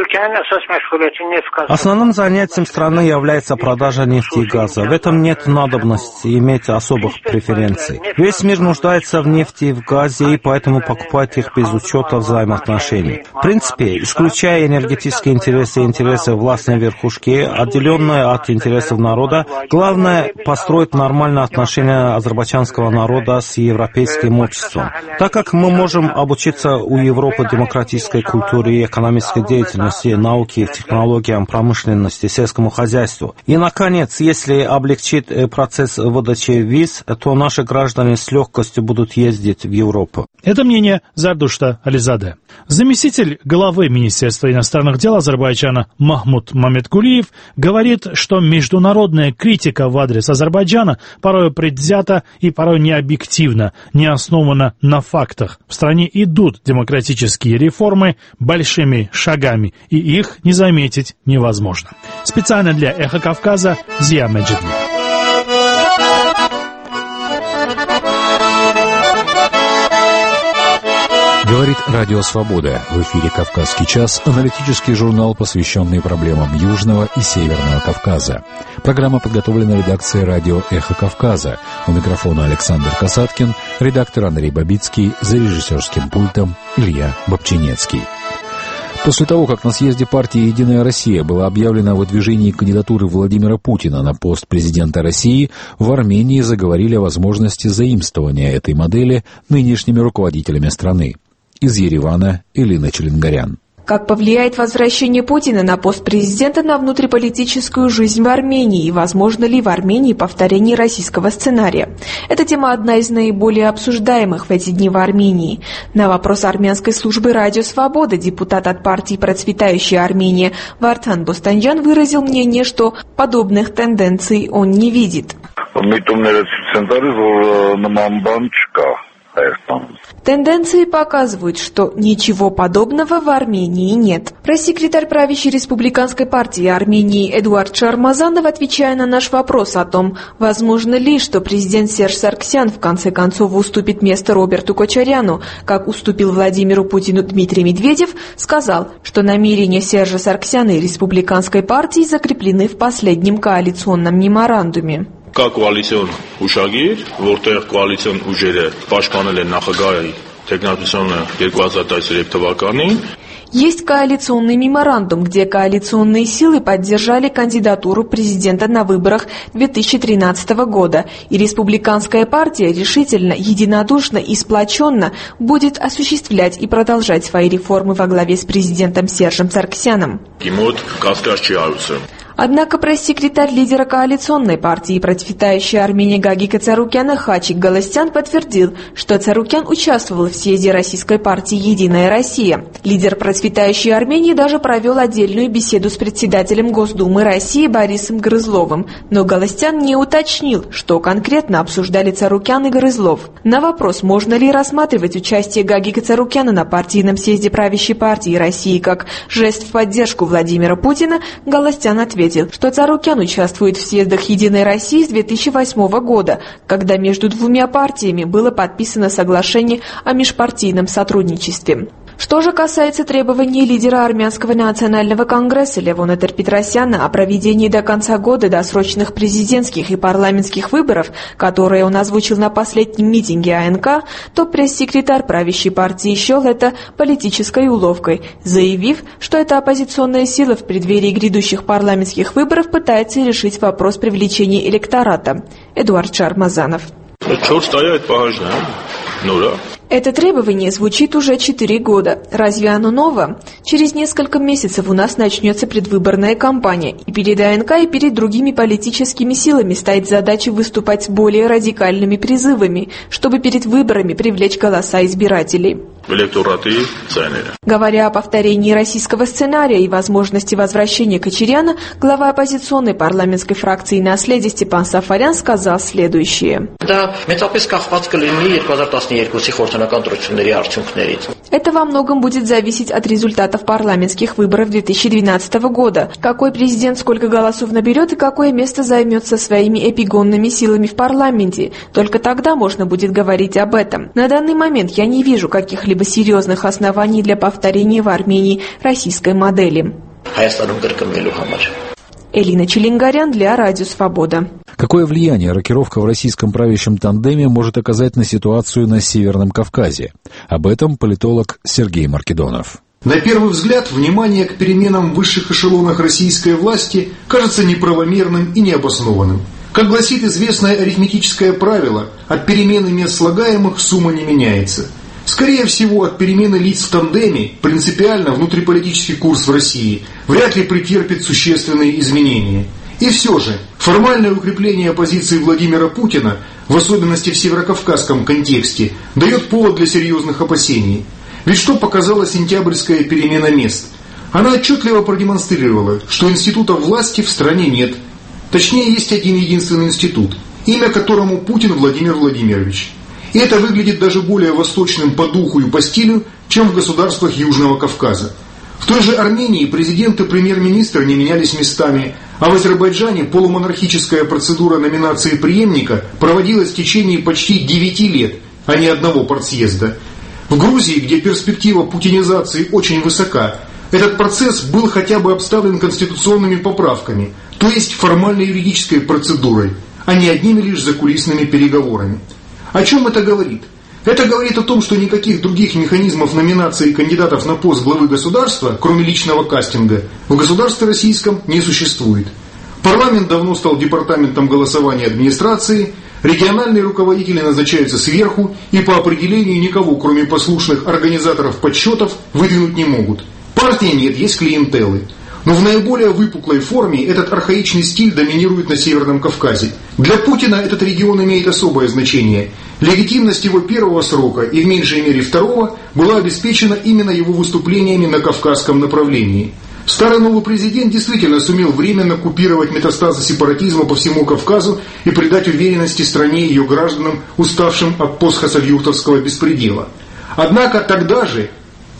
Основным занятием страны является продажа нефти и газа. В этом нет надобности иметь особых преференций. Весь мир нуждается в нефти и в газе, и поэтому покупает их без учета взаимоотношений. В принципе, исключая энергетические интересы и интересы властной верхушки, отделенные от интересов народа, главное – построить нормальные отношения азербайджанского народа с европейским обществом. Так как мы можем обучиться у Европы демократической культуре и экономической деятельности, науке, технологиям, промышленности, сельскому хозяйству. И, наконец, если облегчить процесс выдачи виз, то наши граждане с легкостью будут ездить в Европу. Это мнение Зардушта Ализаде. Заместитель главы Министерства иностранных дел Азербайджана Махмуд Мамедкулиев говорит, что международная критика в адрес Азербайджана порой предвзята и порой необъективна, не основана на фактах. В стране идут демократические реформы большими шагами, и их не заметить невозможно. Специально для «Эхо Кавказа» Зия Меджидли. Говорит Радио Свобода. В эфире «Кавказский час», аналитический журнал, посвященный проблемам Южного и Северного Кавказа. Программа подготовлена редакцией радио «Эхо Кавказа». У микрофона Александр Касаткин, редактор Андрей Бабицкий, за режиссерским пультом Илья Бобчинецкий. После того, как на съезде партии «Единая Россия» было объявлено о выдвижении кандидатуры Владимира Путина на пост президента России, в Армении заговорили о возможности заимствования этой модели нынешними руководителями страны. Из Еревана Элина Челенгарян. Как повлияет возвращение Путина на пост президента на внутриполитическую жизнь в Армении и возможно ли в Армении повторение российского сценария? Эта тема одна из наиболее обсуждаемых в эти дни в Армении. На вопрос армянской службы «Радио Свобода» депутат от партии «Процветающая Армения» Вартан Бостанджан выразил мнение, что подобных тенденций он не видит. Тенденции показывают, что ничего подобного в Армении нет. Пресс-секретарь правящей республиканской партии Армении Эдуард Шармазанов, отвечая на наш вопрос о том, возможно ли, что президент Серж Сарксян в конце концов уступит место Роберту Кочаряну, как уступил Владимиру Путину Дмитрий Медведев, сказал, что намерения Сержа Сарксяна и республиканской партии закреплены в последнем коалиционном меморандуме. Կա կոալիցիոն հուշագիր, որտեղ կոալիցիոն ուժերը պաշտպանել են նախագահի տեխնատությունը 2013 թվականին. Есть коалиционный меморандум, где коалиционные силы поддержали кандидатуру президента на выборах 2013 года, и республиканская партия решительно, единодушно и сплоченно будет осуществлять и продолжать свои реформы во главе с президентом Сержем Сарксяном. Однако пресс-секретарь лидера коалиционной партии «Процветающая Армения» Гагика Царукяна Хачик Галастян подтвердил, что Царукян участвовал в съезде российской партии «Единая Россия». Лидер «Процветающей Армении» даже провел отдельную беседу с председателем Госдумы России Борисом Грызловым, но Галастян не уточнил, что конкретно обсуждали Царукян и Грызлов. На вопрос, можно ли рассматривать участие Гагика Царукяна на партийном съезде правящей партии России как жест в поддержку Владимира Путина, Галастян ответил, что Царукян участвует в съездах «Единой России» с 2008 года, когда между двумя партиями было подписано соглашение о межпартийном сотрудничестве. Что же касается требований лидера Армянского национального конгресса Левона Терпетросяна о проведении до конца года досрочных президентских и парламентских выборов, которые он озвучил на последнем митинге АНК, то пресс-секретарь правящей партии счел это политической уловкой, заявив, что эта оппозиционная сила в преддверии грядущих парламентских выборов пытается решить вопрос привлечения электората. Эдуард Шармазанов. Это требование звучит уже 4 года. Разве оно ново? Через несколько месяцев у нас начнется предвыборная кампания, и перед АНК, и перед другими политическими силами стоит задача выступать с более радикальными призывами, чтобы перед выборами привлечь голоса избирателей. Говоря о повторении российского сценария и возможности возвращения Кочаряна, глава оппозиционной парламентской фракции «Наследие» Степан Сафарян сказал следующее. Это во многом будет зависеть от результатов парламентских выборов 2012 года. Какой президент сколько голосов наберет и какое место займет со своими эпигонными силами в парламенте. Только тогда можно будет говорить об этом. На данный момент я не вижу каких-либо серьезных оснований для повторения в Армении российской модели. Элина Челенгарян для Радио Свобода. Какое влияние рокировка в российском правящем тандеме может оказать на ситуацию на Северном Кавказе? Об этом политолог Сергей Маркедонов. На первый взгляд, внимание к переменам в высших эшелонах российской власти кажется неправомерным и необоснованным. Как гласит известное арифметическое правило, от перемены мест слагаемых сумма не меняется. Скорее всего, от перемены лиц в тандеме принципиально внутриполитический курс в России вряд ли претерпит существенные изменения. И все же, формальное укрепление позиции Владимира Путина, в особенности в северокавказском контексте, дает повод для серьезных опасений. Ведь что показала сентябрьская перемена мест? Она отчетливо продемонстрировала, что институтов власти в стране нет. Точнее, есть один единственный институт, имя которому Путин Владимир Владимирович. И это выглядит даже более восточным по духу и по стилю, чем в государствах Южного Кавказа. В той же Армении президент и премьер-министр не менялись местами, а в Азербайджане полумонархическая процедура номинации преемника проводилась в течение почти 9 лет, а не одного партсъезда. В Грузии, где перспектива путинизации очень высока, этот процесс был хотя бы обставлен конституционными поправками, то есть формальной юридической процедурой, а не одними лишь закулисными переговорами. О чем это говорит? Это говорит о том, что никаких других механизмов номинации кандидатов на пост главы государства, кроме личного кастинга, в государстве российском не существует. Парламент давно стал департаментом голосования администрации, региональные руководители назначаются сверху и по определению никого, кроме послушных организаторов подсчетов, выдвинуть не могут. Партии нет, есть клиентелы. Но в наиболее выпуклой форме этот архаичный стиль доминирует на Северном Кавказе. Для Путина этот регион имеет особое значение. Легитимность его первого срока и в меньшей мере второго была обеспечена именно его выступлениями на кавказском направлении. Старый новый президент действительно сумел временно купировать метастазы сепаратизма по всему Кавказу и придать уверенности стране и ее гражданам, уставшим от постхасавюртовского беспредела. Однако тогда же, в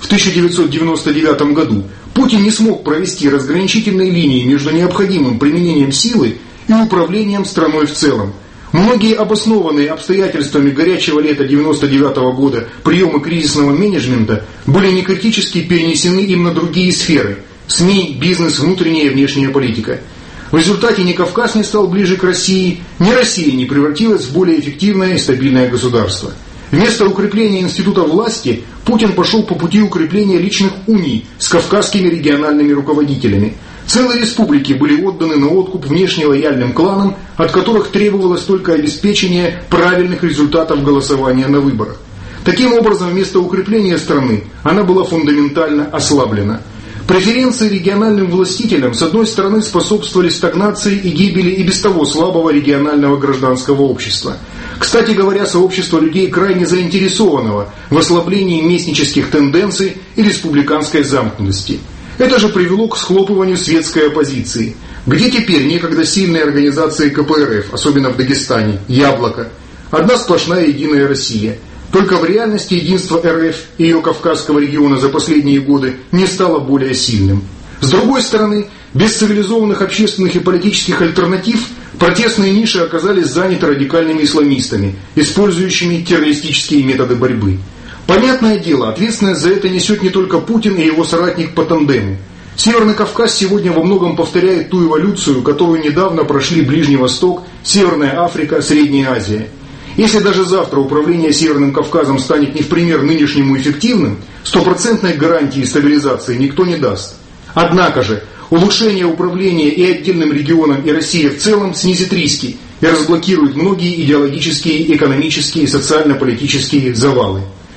1999 году, Путин не смог провести разграничительные линии между необходимым применением силы и управлением страной в целом. Многие обоснованные обстоятельствами горячего лета 1999 года приемы кризисного менеджмента были некритически перенесены им на другие сферы – СМИ, бизнес, внутренняя и внешняя политика. В результате ни Кавказ не стал ближе к России, ни Россия не превратилась в более эффективное и стабильное государство. Вместо укрепления института власти Путин пошел по пути укрепления личных уний с кавказскими региональными руководителями. Целые республики были отданы на откуп внешне лояльным кланам, от которых требовалось только обеспечение правильных результатов голосования на выборах. Таким образом, вместо укрепления страны она была фундаментально ослаблена. Преференции региональным властителям, с одной стороны, способствовали стагнации и гибели и без того слабого регионального гражданского общества. Кстати говоря, сообщество людей крайне заинтересованного в ослаблении местнических тенденций и республиканской замкнутости. Это же привело к схлопыванию светской оппозиции. Где теперь некогда сильные организации КПРФ, особенно в Дагестане, Яблоко? Одна сплошная единая Россия. Только в реальности единство РФ и ее Кавказского региона за последние годы не стало более сильным. С другой стороны, без цивилизованных общественных и политических альтернатив протестные ниши оказались заняты радикальными исламистами, использующими террористические методы борьбы. Понятное дело, ответственность за это несет не только Путин и его соратник по тандему. Северный Кавказ сегодня во многом повторяет ту эволюцию, которую недавно прошли Ближний Восток, Северная Африка, Средняя Азия. Если даже завтра управление Северным Кавказом станет не в пример нынешнему эффективным, стопроцентной гарантии стабилизации никто не даст. Однако же, улучшение управления и отдельным регионом, и Россия в целом снизит риски и разблокирует многие идеологические, экономические и социально-политические завалы.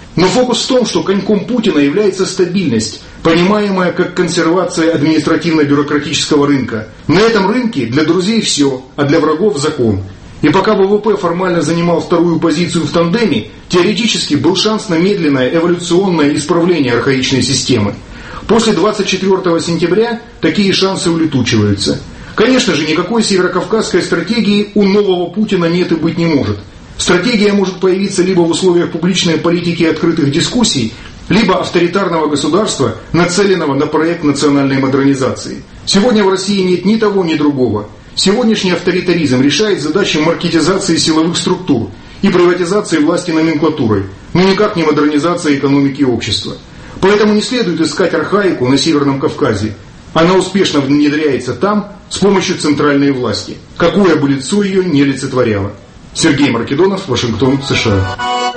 Но фокус в том, что коньком Путина является стабильность, понимаемая как консервация административно-бюрократического рынка. На этом рынке для друзей все, а для врагов закон. И пока ВВП формально занимал вторую позицию в тандеме, теоретически был шанс на медленное эволюционное исправление архаичной системы. После 24 сентября такие шансы улетучиваются. Конечно же, никакой северокавказской стратегии у нового Путина нет и быть не может. Стратегия может появиться либо в условиях публичной политики и открытых дискуссий, либо авторитарного государства, нацеленного на проект национальной модернизации. Сегодня в России нет ни того, ни другого. Сегодняшний авторитаризм решает задачи маркетизации силовых структур и приватизации власти номенклатурой, но никак не модернизации экономики и общества. Поэтому не следует искать архаику на Северном Кавказе. Она успешно внедряется там с помощью центральной власти, какое бы лицо ее не олицетворяло. Сергей Маркедонов, Вашингтон, США.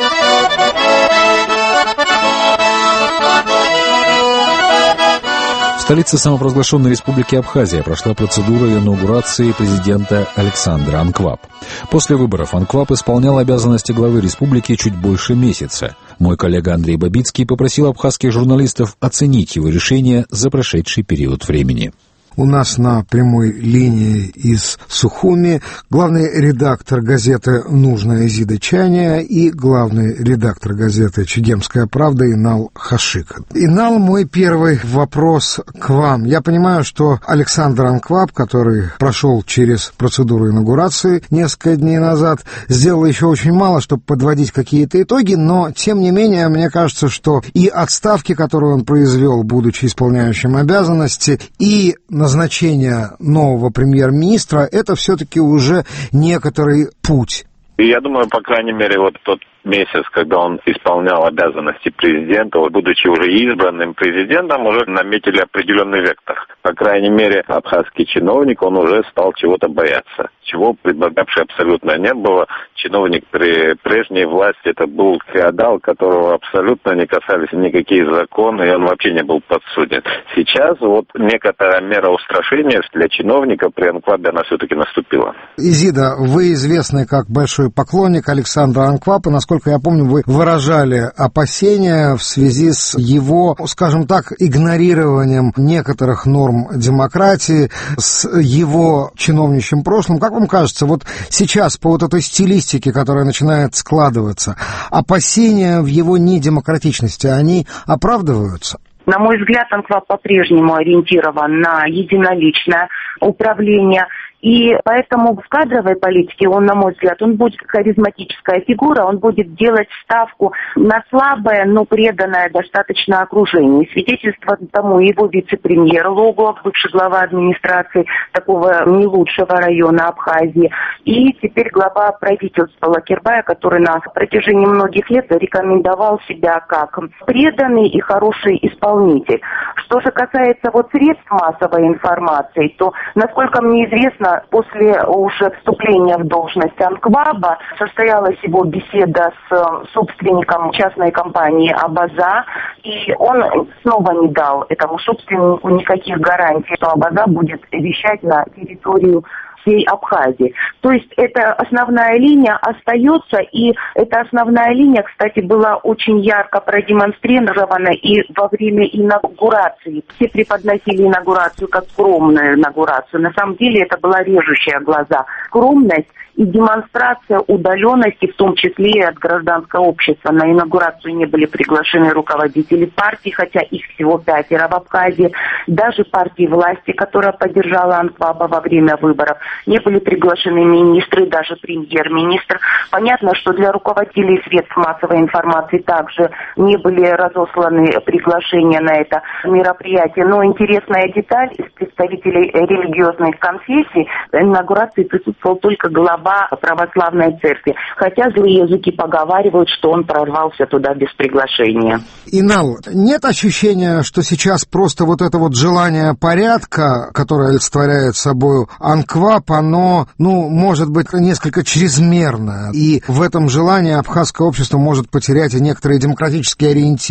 В столице самопровозглашенной республики Абхазия прошла процедура инаугурации президента Александра Анкваб. После выборов Анкваб исполнял обязанности главы республики чуть больше месяца. Мой коллега Андрей Бабицкий попросил абхазских журналистов оценить его решение за прошедший период времени. У нас на прямой линии из Сухуми главный редактор газеты «Нужная» Изида Чаня и главный редактор газеты «Чегемская правда» Инал Хашик. Инал, мой первый вопрос к вам. Я понимаю, что Александр Анкваб, который прошел через процедуру инаугурации несколько дней назад, сделал еще очень мало, чтобы подводить какие-то итоги, но, тем не менее, мне кажется, что и отставки, которые он произвел, будучи исполняющим обязанности, и назначение нового премьер-министра, это все-таки уже некоторый путь. Я думаю, по крайней мере, вот тот месяц, когда он исполнял обязанности президента, будучи уже избранным президентом, уже наметили определенный вектор. По крайней мере, абхазский чиновник, он уже стал чего-то бояться. Чего предлагавший абсолютно не было. Чиновник при прежней власти, это был феодал, которого абсолютно не касались никакие законы, и он вообще не был подсуден. Сейчас вот некоторая мера устрашения для чиновников при Анквабе она все-таки наступила. Изида, вы известны как большой поклонник Александра Анкваба. Насколько я помню, вы выражали опасения в связи с его, скажем так, игнорированием некоторых норм демократии, с его чиновничьим прошлым. Как вам кажется, вот сейчас по вот этой стилистике, которая начинает складываться, опасения в его недемократичности, они оправдываются? На мой взгляд, Анкваб по-прежнему ориентирован на единоличное управление. И поэтому в кадровой политике он, на мой взгляд, он будет харизматическая фигура, он будет делать ставку на слабое, но преданное достаточно окружение. Свидетельство тому его вице-премьер Логов, бывший глава администрации такого не лучшего района Абхазии, и теперь глава правительства Лакербая, который на протяжении многих лет рекомендовал себя как преданный и хороший исполнитель. Что же касается вот средств массовой информации, то, насколько мне известно, после уже вступления в должность Анкваба состоялась его беседа с собственником частной компании «Абаза», и он снова не дал этому собственнику никаких гарантий, что «Абаза» будет вещать на территорию всей Абхазии. То есть эта основная линия остается, и эта основная линия, кстати, была очень ярко продемонстрирована и во время инаугурации. Все преподносили инаугурацию как скромную инаугурацию. На самом деле это была режущая глаза. Скромность и демонстрация удаленности, в том числе и от гражданского общества. На инаугурацию не были приглашены руководители партий, хотя их всего 5 в Абхазии. Даже партии власти, которая поддержала Анкваба во время выборов, не были приглашены министры, даже премьер-министр. Понятно, что для руководителей средств массовой информации также не были разосланы приглашения на это мероприятие. Но интересная деталь: из представителей религиозных конфессий в инаугурации присутствовал только глава православной церкви. Хотя злые языки поговаривают, что он прорвался туда без приглашения. Инал, нет ощущения, что сейчас просто вот это вот желание порядка, которое олицетворяет собой Анкваб, оно, может быть, несколько чрезмерное, и в этом желании абхазское общество может потерять и некоторые демократические ориентиры?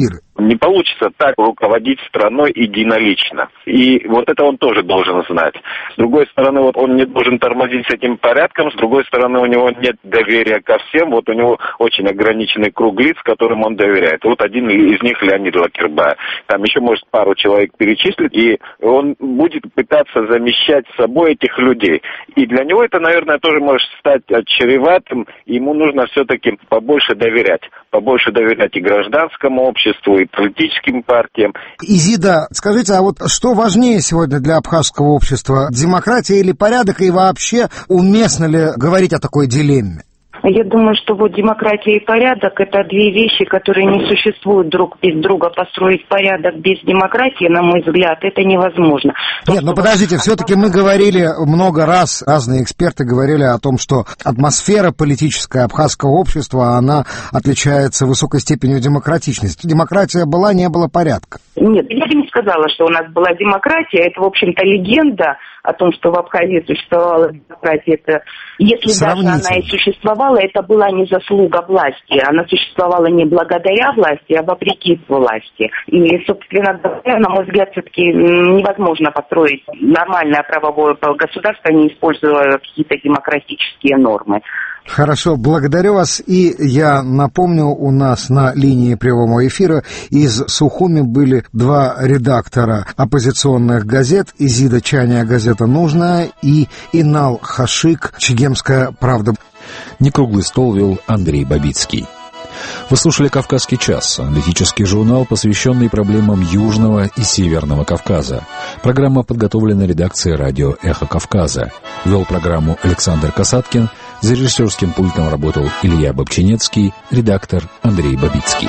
Не получится так руководить страной единолично. И вот это он тоже должен знать. С другой стороны, вот он не должен тормозить с этим порядком, с другой стороны, у него нет доверия ко всем, вот у него очень ограниченный круг лиц, которым он доверяет. Вот один из них Леонид Лакербаев. Там еще, может, пару человек перечислить, и он будет пытаться замещать собой этих людей. И для него это, наверное, тоже может стать чреватым. Ему нужно все-таки побольше доверять и гражданскому обществу, и политическим партиям. Изида, скажите, а вот что важнее сегодня для абхазского общества? Демократия или порядок? И вообще, уместно ли говорить о такой дилемме? Я думаю, что вот демократия и порядок – это две вещи, которые не существуют друг без друга. Построить порядок без демократии, на мой взгляд, это невозможно. Нет, но подождите, все-таки мы говорили много раз, разные эксперты говорили о том, что атмосфера политическая абхазского общества, она отличается высокой степенью демократичности. Демократия была, не было порядка. Нет, я бы не сказала, что у нас была демократия. Это, в общем-то, легенда о том, что в Абхазии существовала демократия. Это, если даже она и существовала, это была не заслуга власти. Она существовала не благодаря власти, а вопреки власти. И, собственно говоря, на мой взгляд, все-таки невозможно построить нормальное правовое государство, не используя какие-то демократические нормы. Хорошо, благодарю вас. И я напомню, у нас на линии прямого эфира из Сухуми были два редактора оппозиционных газет: Изида Чаня, газета «Нужная», и Инал Хашик, Чегемская правда. Некруглый стол вел Андрей Бабицкий. Вы слушали «Кавказский час», аналитический журнал, посвященный проблемам Южного и Северного Кавказа. Программа подготовлена редакцией радио «Эхо Кавказа». Вел программу Александр Касаткин, за режиссерским пультом работал Илья Бобчинецкий, редактор Андрей Бабицкий.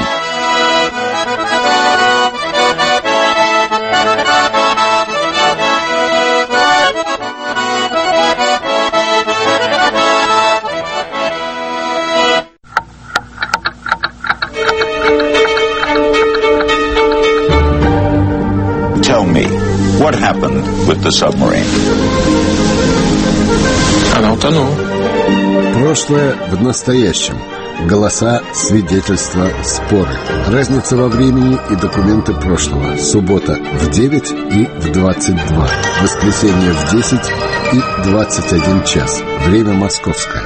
Tell me, what happened with the submarine? Она утонула. Прошлое в настоящем. Голоса, свидетельства, споры. Разница во времени и документы прошлого. Суббота в 9 и в 22. Воскресенье в 10 и 21 час. Время московское.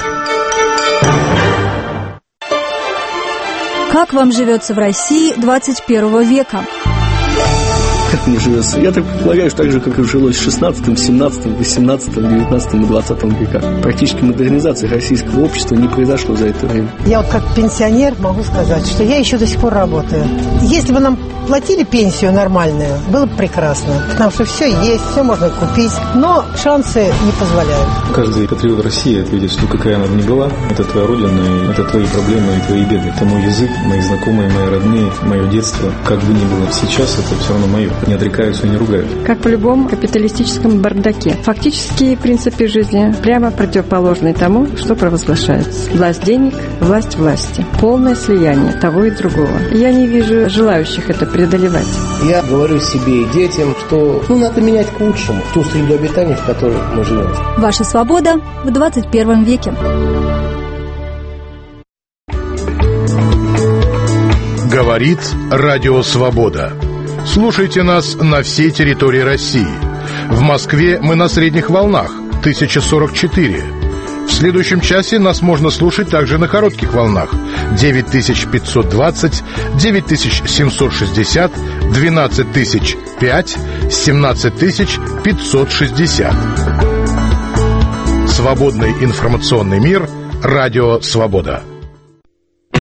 Как вам живется в России 21 века? Как мне живется? Я так предполагаю, что так же, как и жилось в 16, 17, 18, 19 и 20 веках. Практически модернизация российского общества не произошло за это время. Я вот как пенсионер могу сказать, что я еще до сих пор работаю. Если бы нам платили пенсию нормальную, было бы прекрасно. Потому что все есть, все можно купить, но шансы не позволяют. Каждый патриот России ответит, что какая она бы ни была, это твоя родина, и это твои проблемы и твои беды. Это мой язык, мои знакомые, мои родные, мое детство. Как бы ни было сейчас, это все равно мое. Не отрекаются и не ругают. Как в любом капиталистическом бардаке. Фактически принципы жизни прямо противоположны тому, что провозглашается. Власть денег, власть власти. Полное слияние того и другого. Я не вижу желающих это преодолевать. Я говорю себе и детям, что надо менять к лучшему ту среду обитания, в которой мы живем. Ваша свобода в 21 веке. Говорит Радио Свобода. Слушайте нас на всей территории России. В Москве мы на средних волнах 1044. В следующем часе нас можно слушать также на коротких волнах 9520, 9760, 12005, 17560. Свободный информационный мир. Радио Свобода.